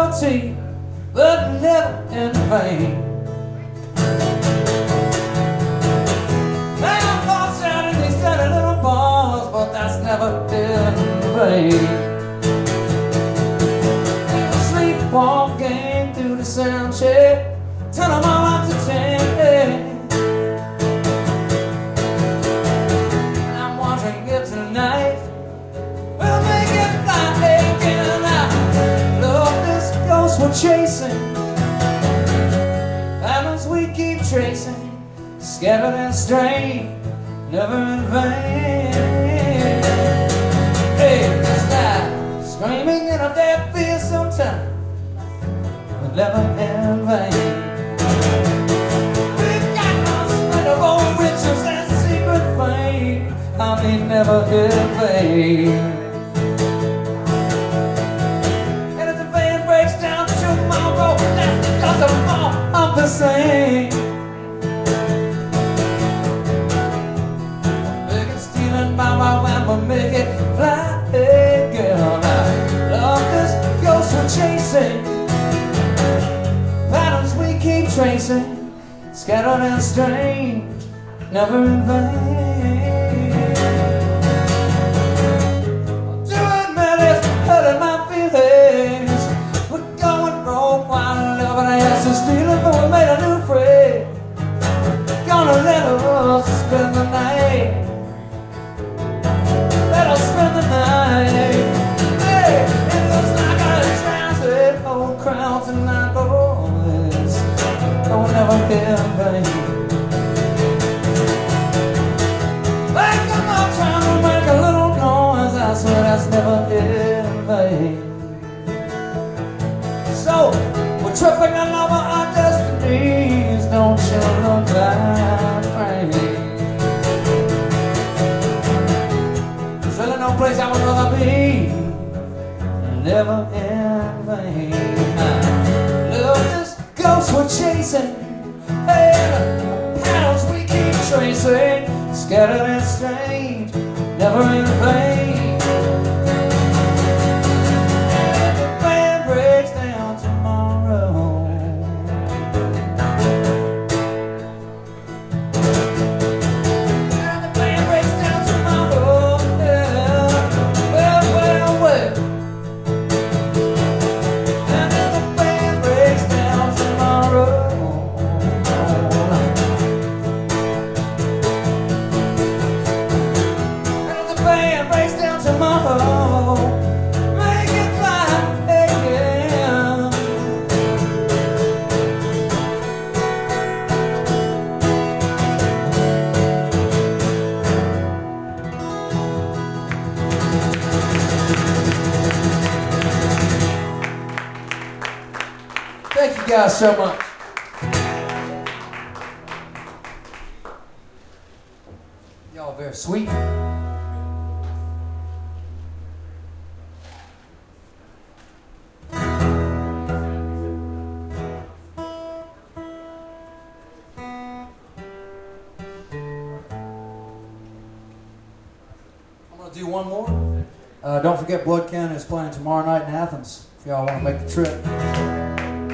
poverty, but never in vain. Now thoughts out in these dirty little bars, but that's never been in vain. Sleepwalking through the sound check, turn them all up to 10. And I'm wondering if tonight we'll make it fly again. I love this ghost we're chasing, patterns we keep tracing, scattered and strange, never in vain. Hey, it's like screaming in a dead field sometime, but never in vain. We've got unspeakable riches and secret fame, I mean never in vain. And if the van breaks down tomorrow, that's because I'm all of the same. We'll make it fly again. I love this ghost we're chasing, patterns we keep tracing, scattered and strange, never in vain. Do admit it's hurting my feelings. We're going broke while loving us and stealing, but we made a new friend. Gonna let us spend the night. Spend the night. Hey, it looks like a transit old crowd tonight, boys. I will never hear in vain. Like I'm not trying to make a little noise, I swear that's never in vain. So, we're tripping all over our destinies, don't you look like rain. No place I would rather be, never in vain. I love this ghost we're chasing, and the paths we keep tracing, scattered and strange, never in vain. And if the band breaks down tomorrow, thank you guys so much. Y'all are very sweet. I'm going to do one more. Don't forget Blood Cannon is playing tomorrow night in Athens if y'all want to make the trip.